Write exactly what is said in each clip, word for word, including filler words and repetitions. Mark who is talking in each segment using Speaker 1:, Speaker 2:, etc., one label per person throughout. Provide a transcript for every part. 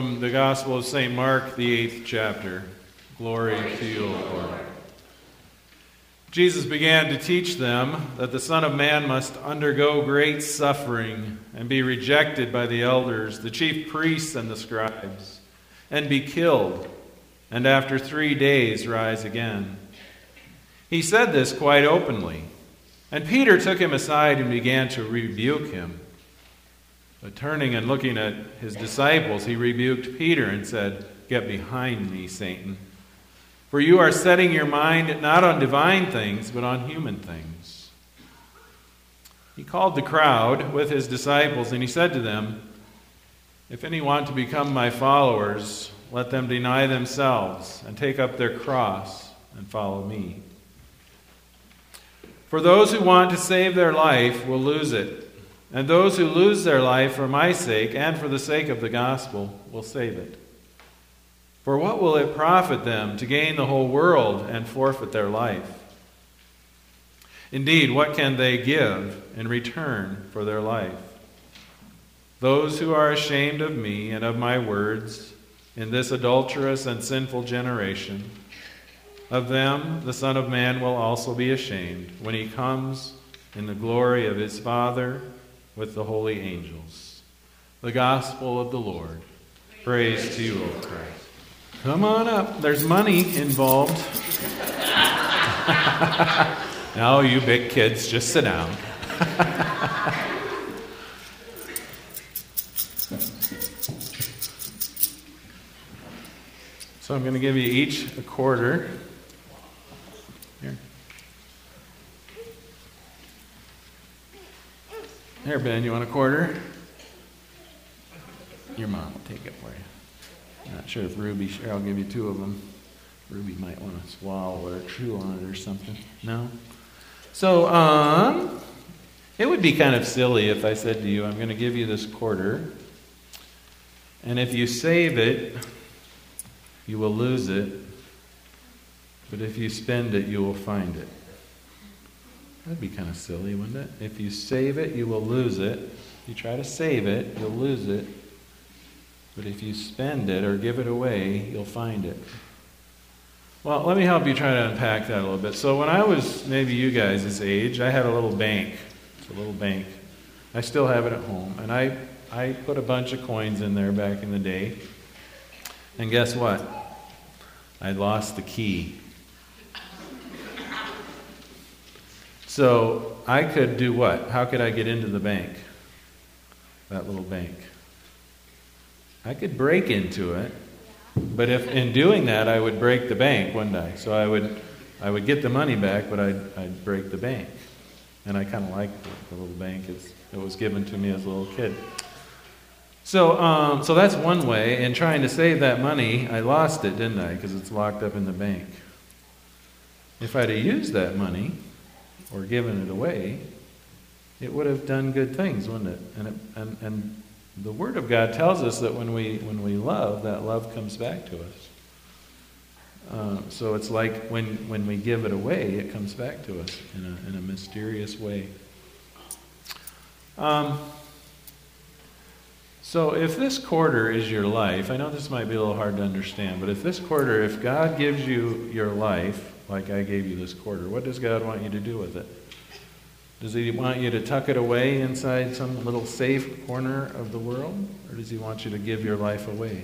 Speaker 1: from the Gospel of Saint Mark, the eighth chapter. Glory to you, O Lord. Jesus began to teach them that the Son of Man must undergo great suffering and be rejected by the elders, the chief priests, and the scribes, and be killed, and after three days rise again. He said this quite openly, and Peter took him aside and began to rebuke him. But turning and looking at his disciples, he rebuked Peter and said, "Get behind me, Satan. For you are setting your mind not on divine things, but on human things." He called the crowd with his disciples, and he said to them, "If any want to become my followers, let them deny themselves and take up their cross and follow me. For those who want to save their life will lose it, and those who lose their life for my sake and for the sake of the gospel will save it. For what will it profit them to gain the whole world and forfeit their life? Indeed, what can they give in return for their life? Those who are ashamed of me and of my words in this adulterous and sinful generation, of them the Son of Man will also be ashamed when he comes in the glory of his Father with the holy angels." The gospel of the Lord. Praise to you, O Christ. Come on up. There's money involved. Now, you big kids, just sit down. So I'm going to give you each a quarter. Here. Here, Ben, you want a quarter? Your mom will take it for you. Not sure if Ruby, sure, I'll give you two of them. Ruby might want to swallow or chew on it or something. No? So, um, it would be kind of silly if I said to you, I'm going to give you this quarter, and if you save it, you will lose it, but if you spend it, you will find it. That'd be kind of silly, wouldn't it? If you save it, you will lose it. If you try to save it, you'll lose it. But if you spend it or give it away, you'll find it. Well, let me help you try to unpack that a little bit. So when I was maybe you guys' age, I had a little bank. It's a little bank. I still have it at home. And I, I put a bunch of coins in there back in the day. And guess what? I lost the key. So I could do what? How could I get into the bank? That little bank. I could break into it, but if in doing that I would break the bank, wouldn't I? So I would I would get the money back, but I'd, I'd break the bank. And I kind of liked the, the little bank. It's, it was given to me as a little kid. So um, so that's one way. In trying to save that money, I lost it, didn't I? Because it's locked up in the bank. If I'd have used that money or given it away, it would have done good things, wouldn't it? And it, and and the Word of God tells us that when we when we love, that love comes back to us. Uh, so it's like when when we give it away, it comes back to us in a in a mysterious way. Um. So if this quarter is your life, I know this might be a little hard to understand, but if this quarter, if God gives you your life, like I gave you this quarter, what does God want you to do with it? Does he want you to tuck it away inside some little safe corner of the world? Or does he want you to give your life away?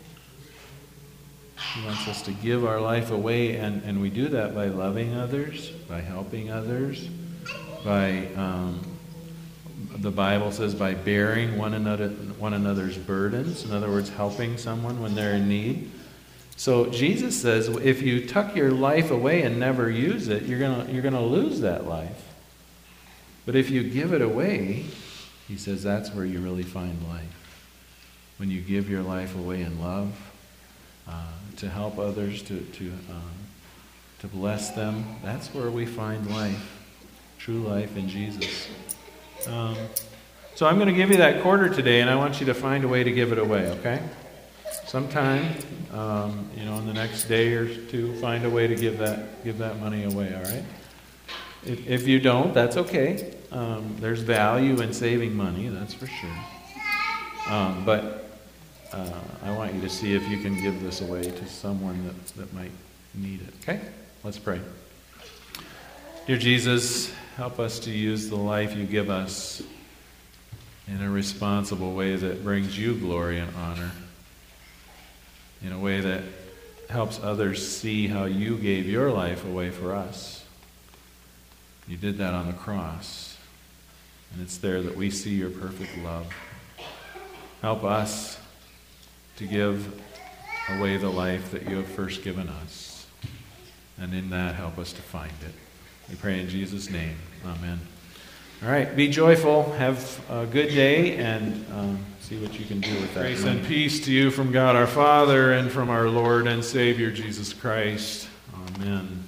Speaker 1: He wants us to give our life away, and, and we do that by loving others, by helping others, by, um, the Bible says, by bearing one another one another's burdens. In other words, helping someone when they're in need. So Jesus says, if you tuck your life away and never use it, you're gonna you're gonna lose that life. But if you give it away, he says that's where you really find life. When you give your life away in love, uh, to help others, to to uh, to bless them, that's where we find life, true life in Jesus. Um, so I'm going to give you that quarter today, and I want you to find a way to give it away, okay? Sometime, um, you know, in the next day or two, find a way to give that give that money away, all right? If, if you don't, that's okay. Um, there's value in saving money, that's for sure. Um, but uh, I want you to see if you can give this away to someone that, that might need it. Okay? Let's pray. Dear Jesus, help us to use the life you give us in a responsible way that brings you glory and honor, in a way that helps others see how you gave your life away for us. You did that on the cross, and it's there that we see your perfect love. Help us to give away the life that you have first given us, and in that help us to find it. We pray in Jesus' name. Amen. All right, be joyful, have a good day, and um, see what you can do with that. Grace and peace to you from God our Father and from our Lord and Savior Jesus Christ. Amen.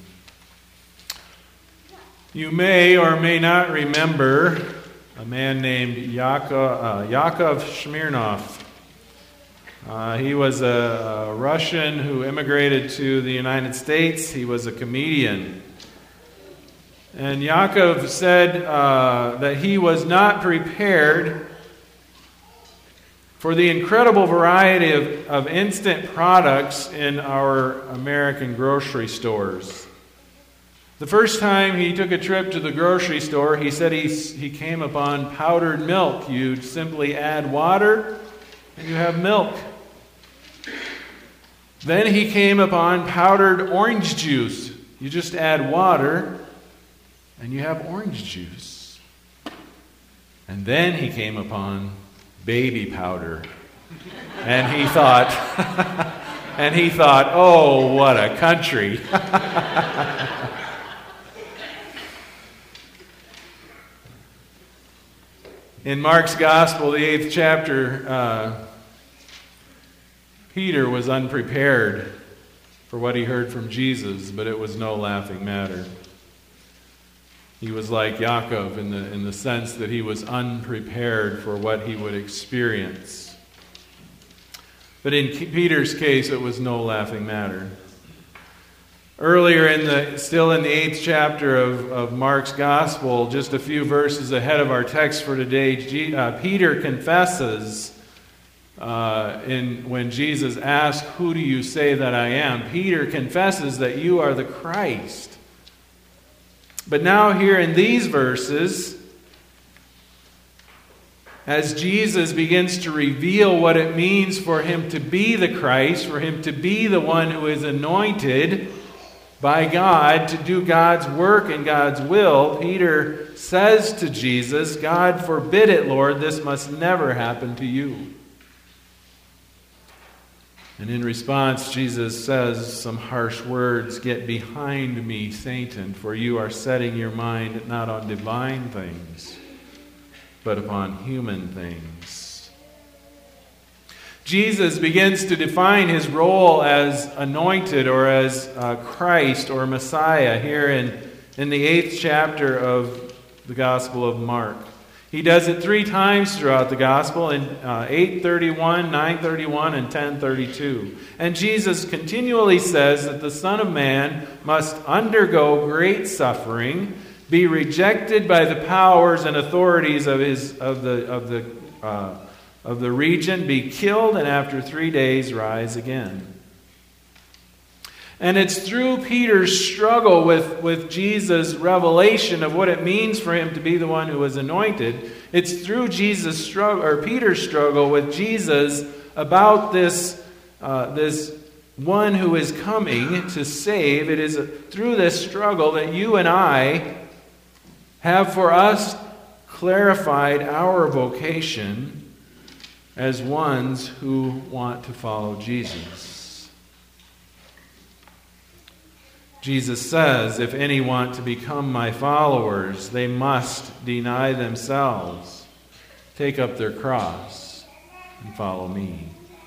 Speaker 1: You may or may not remember a man named Yakov, uh, Yakov Smirnoff. Uh, he was a, a Russian who immigrated to the United States. He was a comedian. And Yakov said uh, that he was not prepared for the incredible variety of, of instant products in our American grocery stores. The first time he took a trip to the grocery store, he said he, he came upon powdered milk. You simply add water and you have milk. Then he came upon powdered orange juice. You just add water and you have orange juice. And then he came upon baby powder. And he thought, and he thought, oh, what a country. In Mark's Gospel, the eighth chapter, uh, Peter was unprepared for what he heard from Jesus, but it was no laughing matter. He was like Yaakov in the, in the sense that he was unprepared for what he would experience. But in Peter's case, it was no laughing matter. Earlier, in the still in the eighth chapter of, of Mark's Gospel, just a few verses ahead of our text for today, G, uh, Peter confesses uh, in when Jesus asks, "Who do you say that I am?" Peter confesses that you are the Christ. But now here in these verses, as Jesus begins to reveal what it means for him to be the Christ, for him to be the one who is anointed by God to do God's work and God's will, Peter says to Jesus, "God forbid it, Lord, this must never happen to you." And in response, Jesus says some harsh words, "Get behind me, Satan, for you are setting your mind not on divine things, but upon human things." Jesus begins to define his role as anointed or as uh, Christ or Messiah here in, in the eighth chapter of the Gospel of Mark. He does it three times throughout the Gospel in uh, eight thirty-one, nine thirty-one, and ten thirty-two. And Jesus continually says that the Son of Man must undergo great suffering, be rejected by the powers and authorities of his of the of the uh, of the region, be killed, and after three days rise again. And it's through Peter's struggle with, with Jesus' revelation of what it means for him to be the one who is anointed. It's through Jesus' struggle, or Peter's struggle with Jesus about this, uh, this one who is coming to save. It is through this struggle that you and I have for us clarified our vocation as ones who want to follow Jesus. Jesus says, if any want to become my followers, they must deny themselves, take up their cross, and follow me.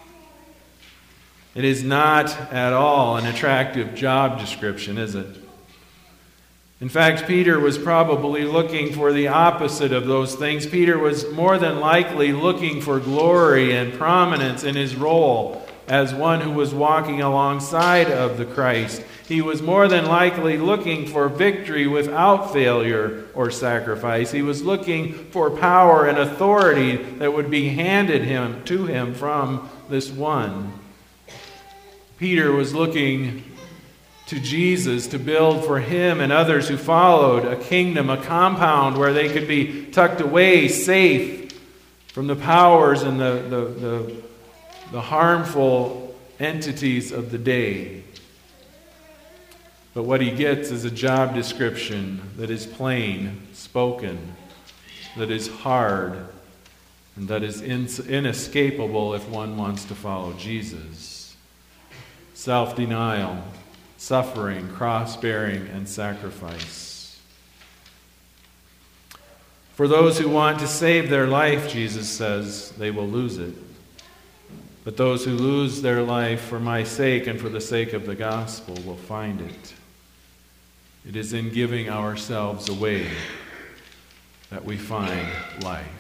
Speaker 1: It is not at all an attractive job description, is it? In fact, Peter was probably looking for the opposite of those things. Peter was more than likely looking for glory and prominence in his role as one who was walking alongside of the Christ. He was more than likely looking for victory without failure or sacrifice. He was looking for power and authority that would be handed him to him from this one. Peter was looking to Jesus to build for him and others who followed a kingdom, a compound where they could be tucked away, safe from the powers and the, the, the, the harmful entities of the day. But what he gets is a job description that is plain spoken, that is hard, and that is inescapable if one wants to follow Jesus. Self-denial, suffering, cross-bearing, and sacrifice. For those who want to save their life, Jesus says, they will lose it. But those who lose their life for my sake and for the sake of the gospel will find it. It is in giving ourselves away that we find life.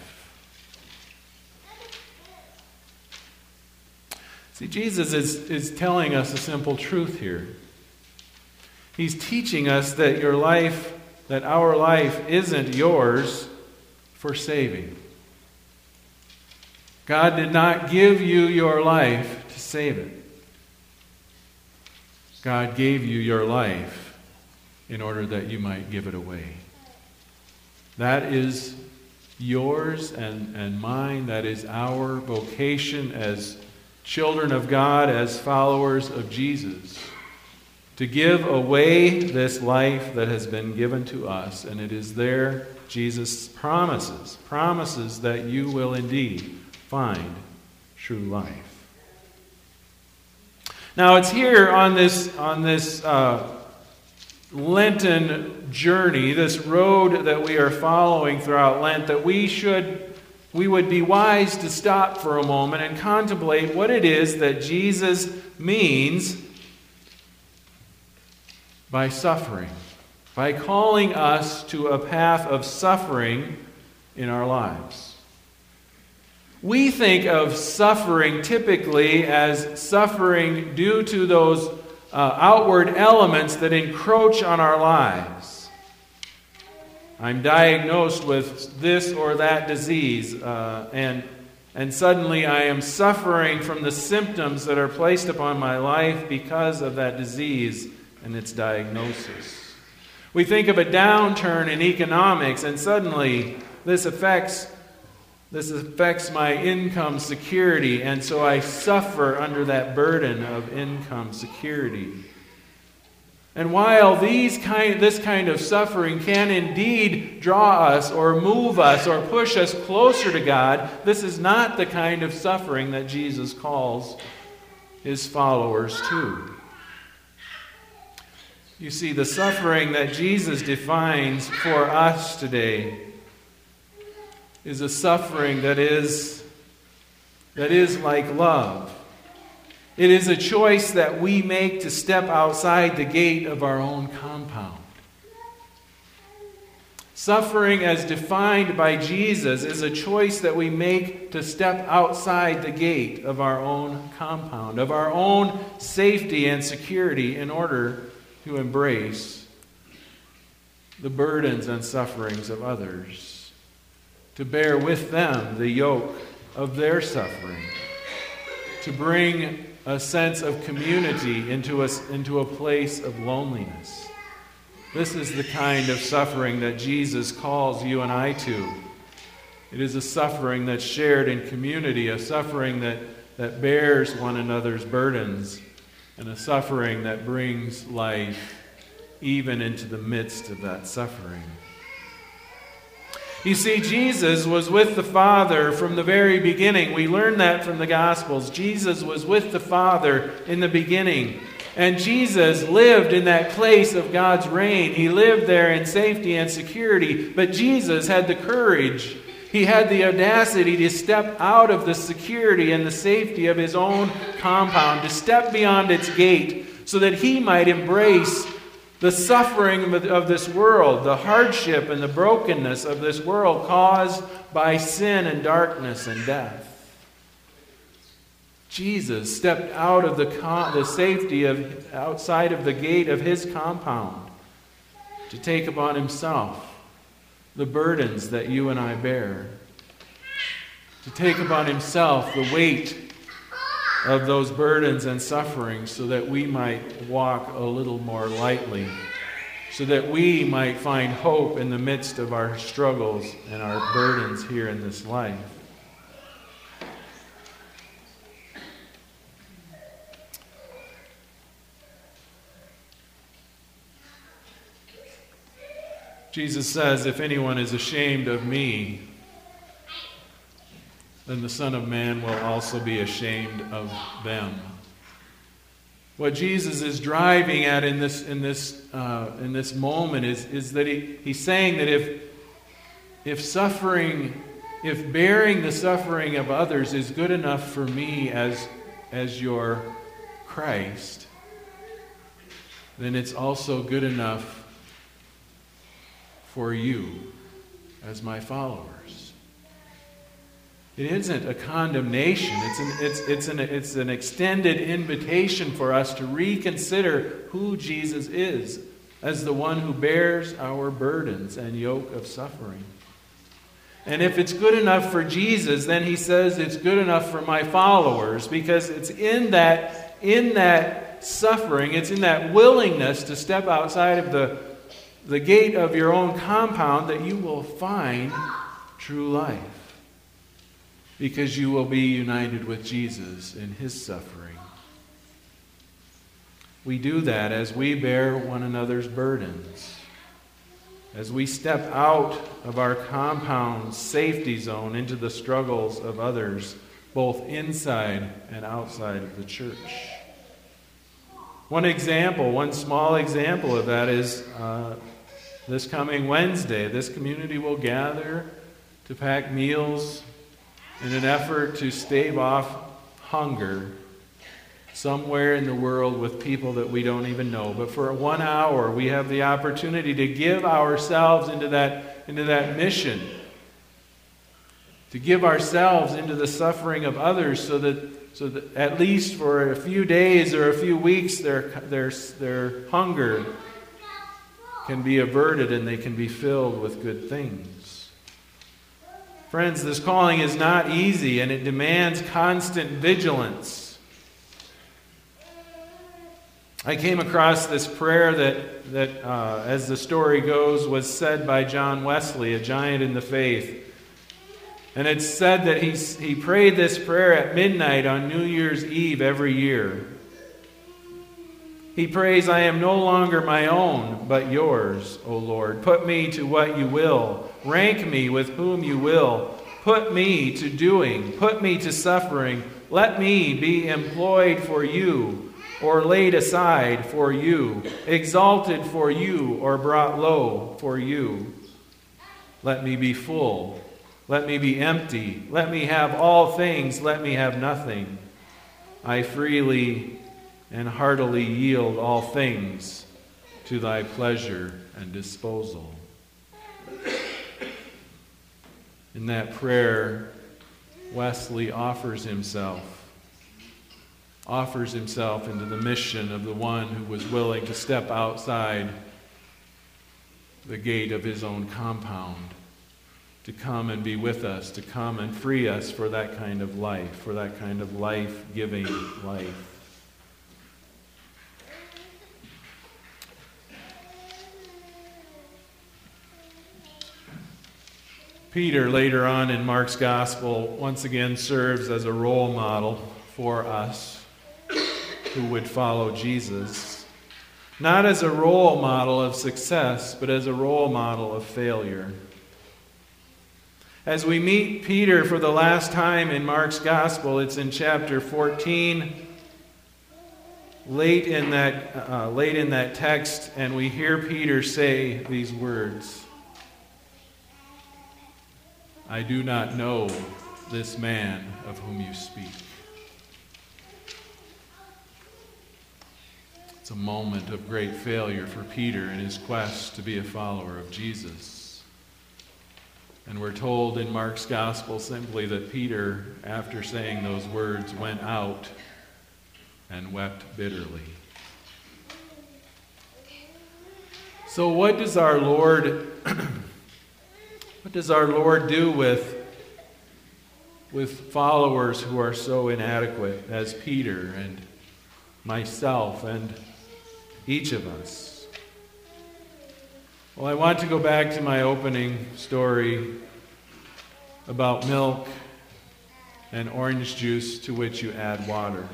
Speaker 1: See, Jesus is, is telling us a simple truth here. He's teaching us that your life, that our life isn't yours for saving. God did not give you your life to save it. God gave you your life in order that you might give it away. That is yours and, and mine. That is our vocation as children of God, as followers of Jesus, to give away this life that has been given to us. And it is there Jesus promises, promises that you will indeed find true life. Now it's here on this, on this uh, Lenten journey, this road that we are following throughout Lent, that we should we would be wise to stop for a moment and contemplate what it is that Jesus means by suffering, by calling us to a path of suffering in our lives. We think of suffering typically as suffering due to those uh, outward elements that encroach on our lives. I'm diagnosed with this or that disease, uh, and, and suddenly I am suffering from the symptoms that are placed upon my life because of that disease and its diagnosis. We think of a downturn in economics, and suddenly this affects, this affects my income security, and so I suffer under that burden of income security. And while these kind, this kind of suffering can indeed draw us or move us or push us closer to God, this is not the kind of suffering that Jesus calls his followers to. You see, the suffering that Jesus defines for us today is a suffering that is, that is like love. It is a choice that we make to step outside the gate of our own compound. Suffering as defined by Jesus is a choice that we make to step outside the gate of our own compound, of our own safety and security in order to embrace the burdens and sufferings of others, to bear with them the yoke of their suffering, to bring a sense of community into a, into a place of loneliness. This is the kind of suffering that Jesus calls you and I to. It is a suffering that's shared in community, a suffering that, that bears one another's burdens, and a suffering that brings life even into the midst of that suffering. You see, Jesus was with the Father from the very beginning. We learn that from the Gospels. Jesus was with the Father in the beginning. And Jesus lived in that place of God's reign. He lived there in safety and security. But Jesus had the courage, he had the audacity to step out of the security and the safety of his own compound, to step beyond its gate so that he might embrace the suffering of this world, the hardship and the brokenness of this world caused by sin and darkness and death. Jesus stepped out of the, con- the safety of outside of the gate of his compound to take upon himself the burdens that you and I bear, to take upon himself the weight of those burdens and sufferings so that we might walk a little more lightly, so that we might find hope in the midst of our struggles and our burdens here in this life. Jesus says, if anyone is ashamed of me, then the Son of Man will also be ashamed of them. What Jesus is driving at in this in this uh, in this moment is is that he, he's saying that if if suffering, if bearing the suffering of others is good enough for me as as your Christ, then it's also good enough for you as my followers. It isn't a condemnation. It's an, it's, it's, an, it's an extended invitation for us to reconsider who Jesus is as the one who bears our burdens and yoke of suffering. And if it's good enough for Jesus, then he says it's good enough for my followers, because it's in that, in that suffering, it's in that willingness to step outside of the, the gate of your own compound that you will find true life. Because you will be united with Jesus in his suffering. We do that as we bear one another's burdens. As we step out of our compound safety zone into the struggles of others, both inside and outside of the church. One example, one small example of that is uh, this coming Wednesday. This community will gather to pack meals in an effort to stave off hunger somewhere in the world with people that we don't even know. But for one hour, we have the opportunity to give ourselves into that, into that mission, to give ourselves into the suffering of others so that, so that at least for a few days or a few weeks, their, their, their hunger can be averted and they can be filled with good things. Friends, this calling is not easy, and it demands constant vigilance. I came across this prayer that, that uh, as the story goes, was said by John Wesley, a giant in the faith. And it's said that he, he prayed this prayer at midnight on New Year's Eve every year. He prays, I am no longer my own, but yours, O Lord. Put me to what you will. Rank me with whom you will. Put me to doing. Put me to suffering. Let me be employed for you, or laid aside for you, exalted for you, or brought low for you. Let me be full. Let me be empty. Let me have all things. Let me have nothing. I freely and heartily yield all things to thy pleasure and disposal. In that prayer, Wesley offers himself, offers himself into the mission of the one who was willing to step outside the gate of his own compound, to come and be with us, to come and free us for that kind of life, for that kind of life-giving life. Peter, later on in Mark's Gospel, once again serves as a role model for us who would follow Jesus. Not as a role model of success, but as a role model of failure. As we meet Peter for the last time in Mark's Gospel, it's in chapter fourteen, late in that, uh, late in that text, and we hear Peter say these words, I do not know this man of whom you speak. It's a moment of great failure for Peter in his quest to be a follower of Jesus. And we're told in Mark's Gospel simply that Peter, after saying those words, went out and wept bitterly. So what does our Lord What does our Lord do with, with followers who are so inadequate as Peter and myself and each of us. Well, I want to go back to my opening story about milk and orange juice to which you add water.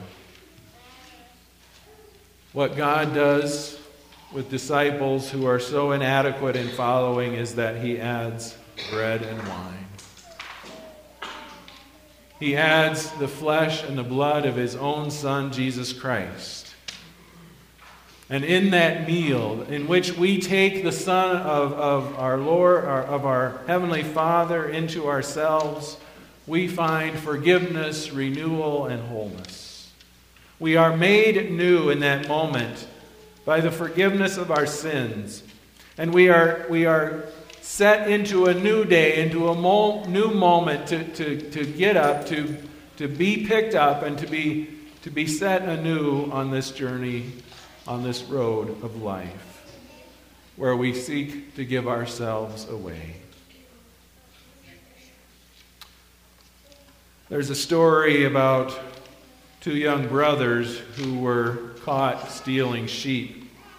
Speaker 1: What God does with disciples who are so inadequate in following is that he adds bread and wine. He adds the flesh and the blood of his own Son, Jesus Christ. And in that meal, in which we take the Son of, of our Lord, our, of our Heavenly Father into ourselves, we find forgiveness, renewal, and wholeness. We are made new in that moment by the forgiveness of our sins. And we are, we are set into a new day, into a mo- new moment to, to, to get up, to, to be picked up, and to be, to be set anew on this journey, on this road of life, where we seek to give ourselves away. There's a story about two young brothers who were caught stealing sheep.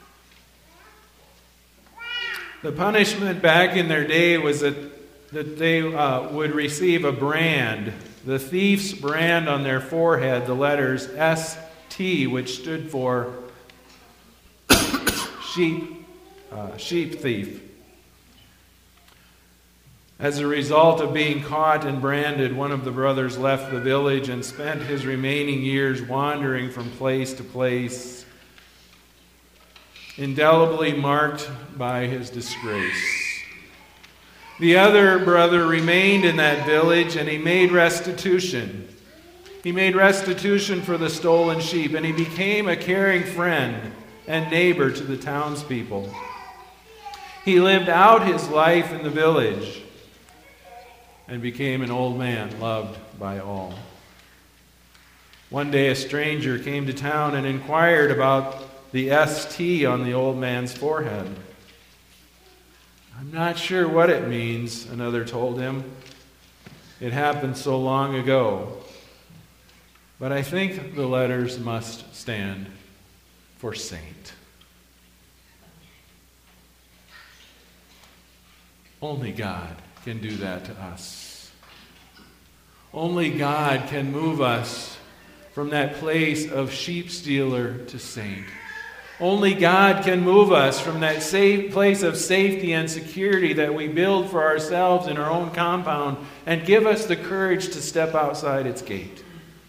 Speaker 1: The punishment back in their day was that, that they uh, would receive a brand, the thief's brand on their forehead, the letters S T, which stood for sheep, uh, sheep thief. As a result of being caught and branded, one of the brothers left the village and spent his remaining years wandering from place to place, indelibly marked by his disgrace. The other brother remained in that village, and he made restitution. He made restitution for the stolen sheep, and he became a caring friend and neighbor to the townspeople. He lived out his life in the village and became an old man loved by all. One day a stranger came to town and inquired about the S T on the old man's forehead. "I'm not sure what it means," another told him. "It happened so long ago. But I think the letters must stand for saint." Only God can do that to us. Only God can move us from that place of sheep stealer to saint. Only God can move us from that safe place of safety and security that we build for ourselves in our own compound and give us the courage to step outside its gate.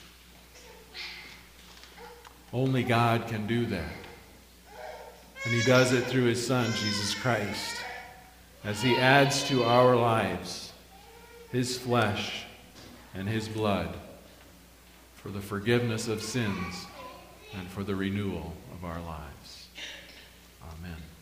Speaker 1: Only God can do that. And he does it through his Son, Jesus Christ, as he adds to our lives his flesh and his blood for the forgiveness of sins and for the renewal of our lives. Amen.